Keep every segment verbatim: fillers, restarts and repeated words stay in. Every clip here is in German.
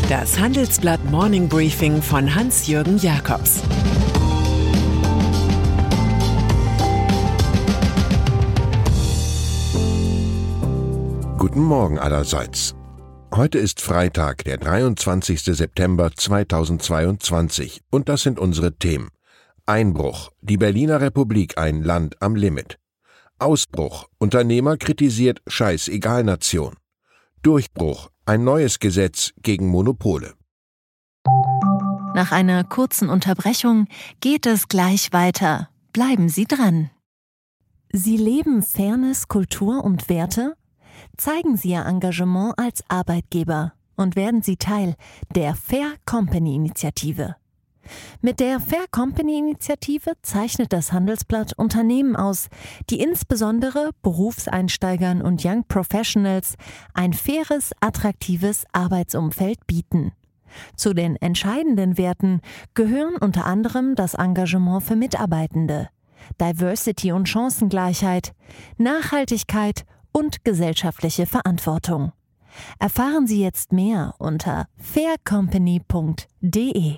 Das Handelsblatt Morning Briefing von Hans-Jürgen Jakobs. Guten Morgen allerseits. Heute ist Freitag, der dreiundzwanzigster September zweitausendzweiundzwanzig, und das sind unsere Themen. Einbruch, die Berliner Republik ein Land am Limit. Ausbruch, Unternehmer kritisiert Scheiß-Egal-Nation. Durchbruch, ein neues Gesetz gegen Monopole. Nach einer kurzen Unterbrechung geht es gleich weiter. Bleiben Sie dran. Sie leben Fairness, Kultur und Werte? Zeigen Sie Ihr Engagement als Arbeitgeber und werden Sie Teil der Fair Company Initiative. Mit der Fair Company Initiative zeichnet das Handelsblatt Unternehmen aus, die insbesondere Berufseinsteigern und Young Professionals ein faires, attraktives Arbeitsumfeld bieten. Zu den entscheidenden Werten gehören unter anderem das Engagement für Mitarbeitende, Diversity und Chancengleichheit, Nachhaltigkeit und gesellschaftliche Verantwortung. Erfahren Sie jetzt mehr unter fair company punkt de.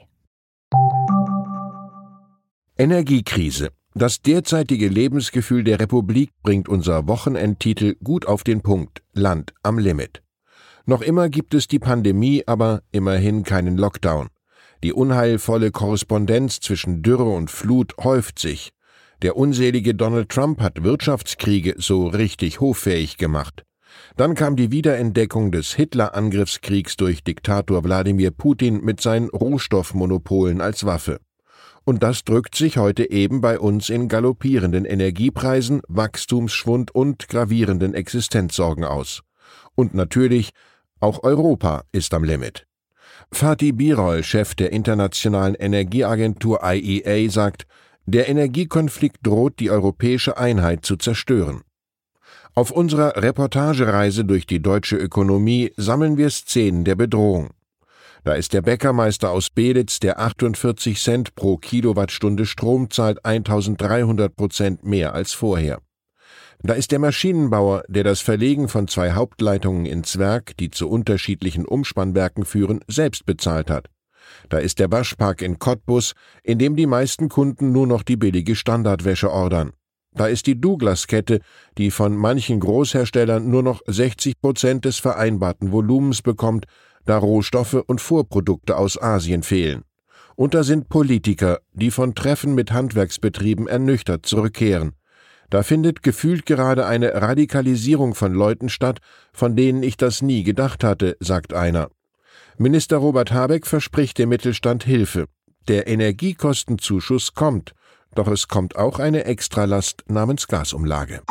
Energiekrise. Das derzeitige Lebensgefühl der Republik bringt unser Wochenendtitel gut auf den Punkt: Land am Limit. Noch immer gibt es die Pandemie, aber immerhin keinen Lockdown. Die unheilvolle Korrespondenz zwischen Dürre und Flut häuft sich. Der unselige Donald Trump hat Wirtschaftskriege so richtig hoffähig gemacht. Dann kam die Wiederentdeckung des Hitler-Angriffskriegs durch Diktator Wladimir Putin mit seinen Rohstoffmonopolen als Waffe. Und das drückt sich heute eben bei uns in galoppierenden Energiepreisen, Wachstumsschwund und gravierenden Existenzsorgen aus. Und natürlich, auch Europa ist am Limit. Fatih Birol, Chef der internationalen Energieagentur I E A, sagt, der Energiekonflikt droht, die europäische Einheit zu zerstören. Auf unserer Reportagereise durch die deutsche Ökonomie sammeln wir Szenen der Bedrohung. Da ist der Bäckermeister aus Belitz, der achtundvierzig Cent pro Kilowattstunde Strom zahlt, eintausenddreihundert Prozent mehr als vorher. Da ist der Maschinenbauer, der das Verlegen von zwei Hauptleitungen ins Werk, die zu unterschiedlichen Umspannwerken führen, selbst bezahlt hat. Da ist der Waschpark in Cottbus, in dem die meisten Kunden nur noch die billige Standardwäsche ordern. Da ist die Douglas-Kette, die von manchen Großherstellern nur noch sechzig Prozent des vereinbarten Volumens bekommt, da Rohstoffe und Vorprodukte aus Asien fehlen. Und da sind Politiker, die von Treffen mit Handwerksbetrieben ernüchtert zurückkehren. Da findet gefühlt gerade eine Radikalisierung von Leuten statt, von denen ich das nie gedacht hatte, sagt einer. Minister Robert Habeck verspricht dem Mittelstand Hilfe. Der Energiekostenzuschuss kommt, doch es kommt auch eine Extralast namens Gasumlage.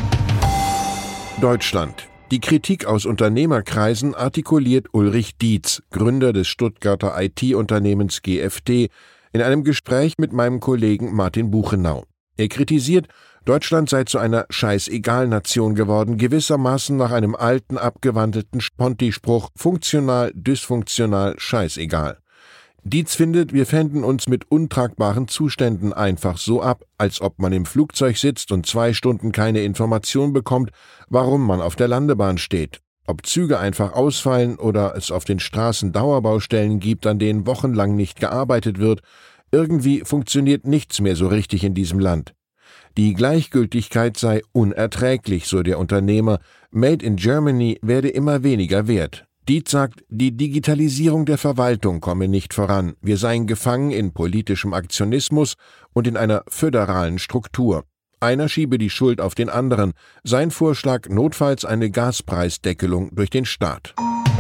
Deutschland. Die Kritik aus Unternehmerkreisen artikuliert Ulrich Dietz, Gründer des Stuttgarter I T-Unternehmens G F T, in einem Gespräch mit meinem Kollegen Martin Buchenau. Er kritisiert, Deutschland sei zu einer Scheiß-Egal-Nation geworden, gewissermaßen nach einem alten, abgewandelten Sponti-Spruch: funktional, dysfunktional, scheißegal. Dietz findet, wir fänden uns mit untragbaren Zuständen einfach so ab, als ob man im Flugzeug sitzt und zwei Stunden keine Information bekommt, warum man auf der Landebahn steht. Ob Züge einfach ausfallen oder es auf den Straßen Dauerbaustellen gibt, an denen wochenlang nicht gearbeitet wird, irgendwie funktioniert nichts mehr so richtig in diesem Land. Die Gleichgültigkeit sei unerträglich, so der Unternehmer. Made in Germany werde immer weniger wert. Dietz sagt, die Digitalisierung der Verwaltung komme nicht voran. Wir seien gefangen in politischem Aktionismus und in einer föderalen Struktur. Einer schiebe die Schuld auf den anderen. Sein Vorschlag: notfalls eine Gaspreisdeckelung durch den Staat.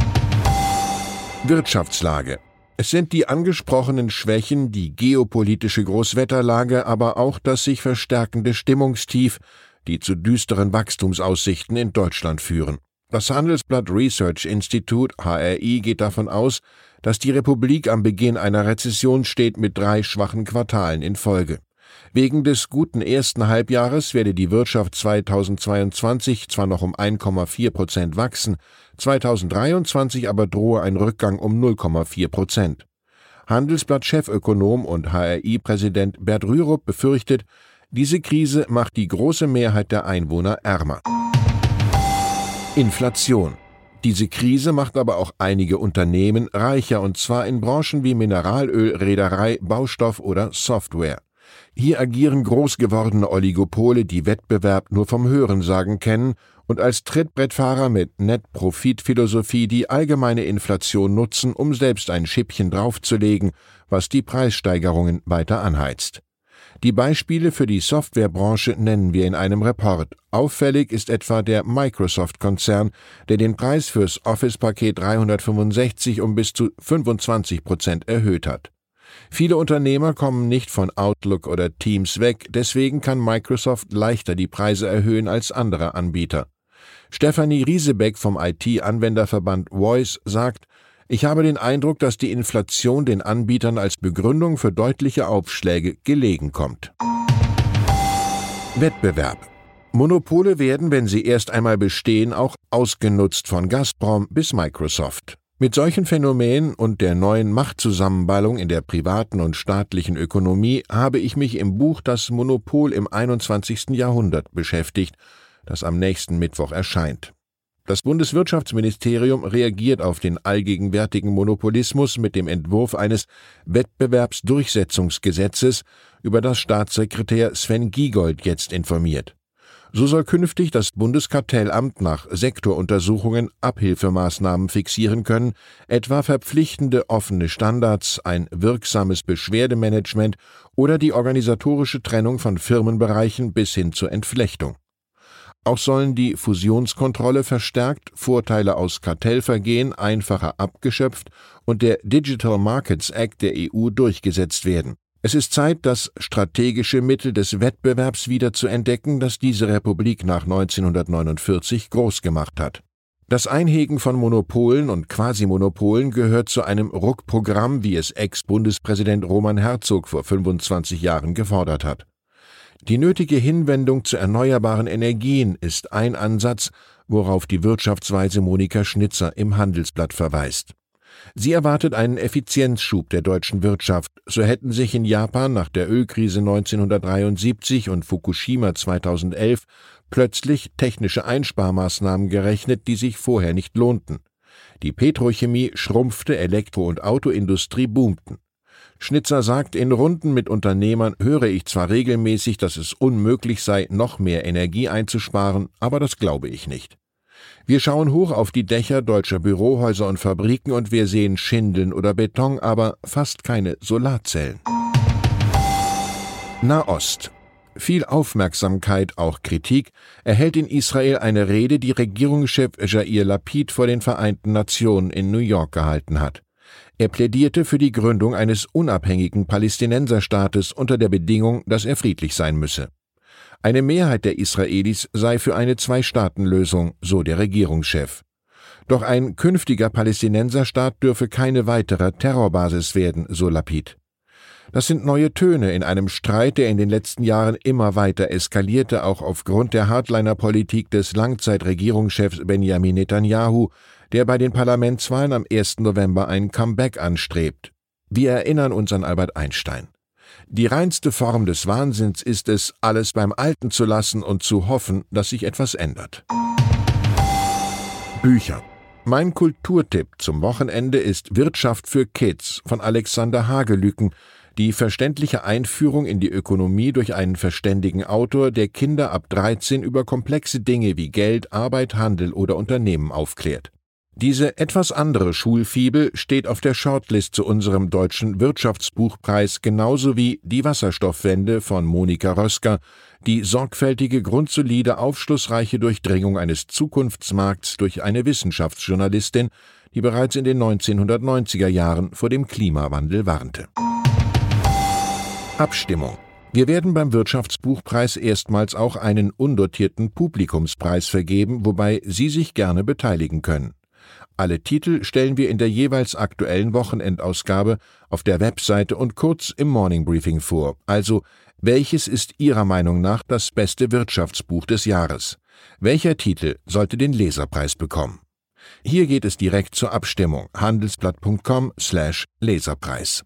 Wirtschaftslage. Es sind die angesprochenen Schwächen, die geopolitische Großwetterlage, aber auch das sich verstärkende Stimmungstief, die zu düsteren Wachstumsaussichten in Deutschland führen. Das Handelsblatt Research Institute H R I geht davon aus, dass die Republik am Beginn einer Rezession steht mit drei schwachen Quartalen in Folge. Wegen des guten ersten Halbjahres werde die Wirtschaft zweitausendzweiundzwanzig zwar noch um eins Komma vier Prozent wachsen, zweitausenddreiundzwanzig aber drohe ein Rückgang um null Komma vier Prozent. Handelsblatt-Chefökonom und H R I-Präsident Bert Rürup befürchtet, diese Krise macht die große Mehrheit der Einwohner ärmer. Inflation. Diese Krise macht aber auch einige Unternehmen reicher, und zwar in Branchen wie Mineralöl, Reederei, Baustoff oder Software. Hier agieren groß gewordene Oligopole, die Wettbewerb nur vom Hörensagen kennen und als Trittbrettfahrer mit Net-Profit-Philosophie die allgemeine Inflation nutzen, um selbst ein Schippchen draufzulegen, was die Preissteigerungen weiter anheizt. Die Beispiele für die Softwarebranche nennen wir in einem Report. Auffällig ist etwa der Microsoft-Konzern, der den Preis fürs Office-Paket dreihundertfünfundsechzig um bis zu fünfundzwanzig Prozent erhöht hat. Viele Unternehmer kommen nicht von Outlook oder Teams weg, deswegen kann Microsoft leichter die Preise erhöhen als andere Anbieter. Stefanie Riesebeck vom I T-Anwenderverband Voice sagt: Ich habe den Eindruck, dass die Inflation den Anbietern als Begründung für deutliche Aufschläge gelegen kommt. Wettbewerb. Monopole werden, wenn sie erst einmal bestehen, auch ausgenutzt von Gazprom bis Microsoft. Mit solchen Phänomenen und der neuen Machtzusammenballung in der privaten und staatlichen Ökonomie habe ich mich im Buch Das Monopol im einundzwanzigsten Jahrhundert beschäftigt, das am nächsten Mittwoch erscheint. Das Bundeswirtschaftsministerium reagiert auf den allgegenwärtigen Monopolismus mit dem Entwurf eines Wettbewerbsdurchsetzungsgesetzes, über das Staatssekretär Sven Giegold jetzt informiert. So soll künftig das Bundeskartellamt nach Sektoruntersuchungen Abhilfemaßnahmen fixieren können, etwa verpflichtende offene Standards, ein wirksames Beschwerdemanagement oder die organisatorische Trennung von Firmenbereichen bis hin zur Entflechtung. Auch sollen die Fusionskontrolle verstärkt, Vorteile aus Kartellvergehen einfacher abgeschöpft und der Digital Markets Act der E U durchgesetzt werden. Es ist Zeit, das strategische Mittel des Wettbewerbs wieder zu entdecken, das diese Republik nach neunzehnhundertneunundvierzig groß gemacht hat. Das Einhegen von Monopolen und Quasimonopolen gehört zu einem Ruckprogramm, wie es Ex-Bundespräsident Roman Herzog vor fünfundzwanzig Jahren gefordert hat. Die nötige Hinwendung zu erneuerbaren Energien ist ein Ansatz, worauf die Wirtschaftsweise Monika Schnitzer im Handelsblatt verweist. Sie erwartet einen Effizienzschub der deutschen Wirtschaft. So hätten sich in Japan nach der Ölkrise neunzehnhundertdreiundsiebzig und Fukushima zweitausendelf plötzlich technische Einsparmaßnahmen gerechnet, die sich vorher nicht lohnten. Die Petrochemie schrumpfte, Elektro- und Autoindustrie boomten. Schnitzer sagt, in Runden mit Unternehmern höre ich zwar regelmäßig, dass es unmöglich sei, noch mehr Energie einzusparen, aber das glaube ich nicht. Wir schauen hoch auf die Dächer deutscher Bürohäuser und Fabriken und wir sehen Schindeln oder Beton, aber fast keine Solarzellen. Nahost. Viel Aufmerksamkeit, auch Kritik, erhält in Israel eine Rede, die Regierungschef Yair Lapid vor den Vereinten Nationen in New York gehalten hat. Er plädierte für die Gründung eines unabhängigen Palästinenserstaates unter der Bedingung, dass er friedlich sein müsse. Eine Mehrheit der Israelis sei für eine Zwei-Staaten-Lösung, so der Regierungschef. Doch ein künftiger Palästinenserstaat dürfe keine weitere Terrorbasis werden, so Lapid. Das sind neue Töne in einem Streit, der in den letzten Jahren immer weiter eskalierte, auch aufgrund der Hardliner-Politik des Langzeitregierungschefs Benjamin Netanyahu, der bei den Parlamentswahlen am ersten November ein Comeback anstrebt. Wir erinnern uns an Albert Einstein. Die reinste Form des Wahnsinns ist es, alles beim Alten zu lassen und zu hoffen, dass sich etwas ändert. Bücher. Mein Kulturtipp zum Wochenende ist Wirtschaft für Kids von Alexander Hagelüken, die verständliche Einführung in die Ökonomie durch einen verständigen Autor, der Kinder ab dreizehn über komplexe Dinge wie Geld, Arbeit, Handel oder Unternehmen aufklärt. Diese etwas andere Schulfibel steht auf der Shortlist zu unserem deutschen Wirtschaftsbuchpreis, genauso wie Die Wasserstoffwende von Monika Rösker, die sorgfältige, grundsolide, aufschlussreiche Durchdringung eines Zukunftsmarkts durch eine Wissenschaftsjournalistin, die bereits in den neunzehnhundertneunziger Jahren vor dem Klimawandel warnte. Abstimmung. Wir werden beim Wirtschaftsbuchpreis erstmals auch einen undotierten Publikumspreis vergeben, wobei Sie sich gerne beteiligen können. Alle Titel stellen wir in der jeweils aktuellen Wochenendausgabe auf der Webseite und kurz im Morning Briefing vor. Also, welches ist Ihrer Meinung nach das beste Wirtschaftsbuch des Jahres? Welcher Titel sollte den Leserpreis bekommen? Hier geht es direkt zur Abstimmung. handelsblatt punkt com slash Leserpreis.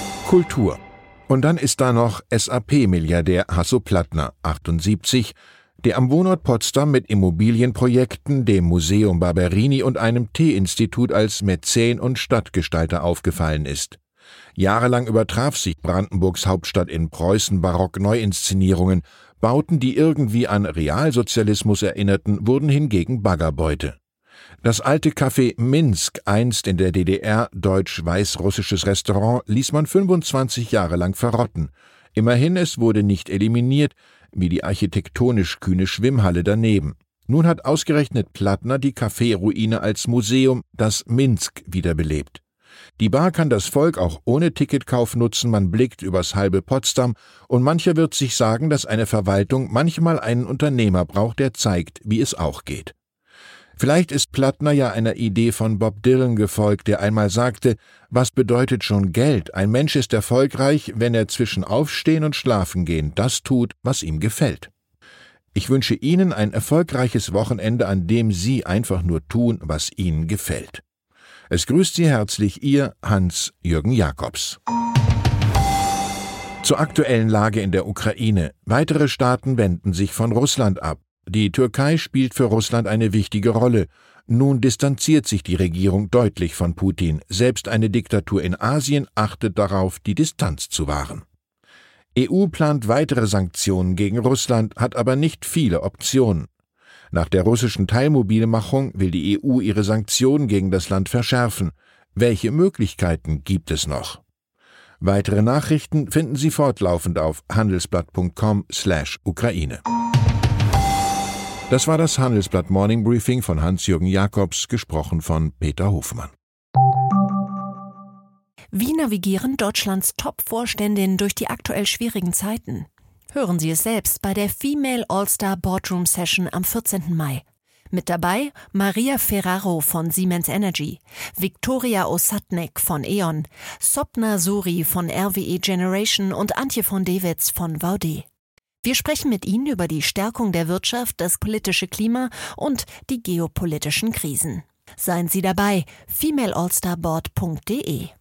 Kultur. Und dann ist da noch S A P-Milliardär Hasso Plattner, achtundsiebzig, der am Wohnort Potsdam mit Immobilienprojekten, dem Museum Barberini und einem Tee-Institut als Mäzen und Stadtgestalter aufgefallen ist. Jahrelang übertraf sich Brandenburgs Hauptstadt in Preußen-Barock-Neuinszenierungen, Bauten, die irgendwie an Realsozialismus erinnerten, wurden hingegen Baggerbeute. Das alte Café Minsk, einst in der D D R deutsch-weiß-russisches Restaurant, ließ man fünfundzwanzig Jahre lang verrotten. Immerhin, es wurde nicht eliminiert, wie die architektonisch kühne Schwimmhalle daneben. Nun hat ausgerechnet Plattner die Café-Ruine als Museum, das Minsk, wiederbelebt. Die Bar kann das Volk auch ohne Ticketkauf nutzen, man blickt übers halbe Potsdam und mancher wird sich sagen, dass eine Verwaltung manchmal einen Unternehmer braucht, der zeigt, wie es auch geht. Vielleicht ist Plattner ja einer Idee von Bob Dylan gefolgt, der einmal sagte, was bedeutet schon Geld? Ein Mensch ist erfolgreich, wenn er zwischen Aufstehen und Schlafengehen das tut, was ihm gefällt. Ich wünsche Ihnen ein erfolgreiches Wochenende, an dem Sie einfach nur tun, was Ihnen gefällt. Es grüßt Sie herzlich Ihr Hans-Jürgen Jakobs. Zur aktuellen Lage in der Ukraine. Weitere Staaten wenden sich von Russland ab. Die Türkei spielt für Russland eine wichtige Rolle. Nun distanziert sich die Regierung deutlich von Putin. Selbst eine Diktatur in Asien achtet darauf, die Distanz zu wahren. E U plant weitere Sanktionen gegen Russland, hat aber nicht viele Optionen. Nach der russischen Teilmobilmachung will die E U ihre Sanktionen gegen das Land verschärfen. Welche Möglichkeiten gibt es noch? Weitere Nachrichten finden Sie fortlaufend auf handelsblatt punkt com slash Ukraine. Das war das Handelsblatt Morning Briefing von Hans-Jürgen Jakobs, gesprochen von Peter Hofmann. Wie navigieren Deutschlands Top-Vorständinnen durch die aktuell schwierigen Zeiten? Hören Sie es selbst bei der Female All-Star Boardroom Session am vierzehnten Mai. Mit dabei Maria Ferraro von Siemens Energy, Viktoria Osatnek von E.ON, Sopna Suri von R W E Generation und Antje von Dewitz von Vaude. Wir sprechen mit Ihnen über die Stärkung der Wirtschaft, das politische Klima und die geopolitischen Krisen. Seien Sie dabei, female all star board punkt de.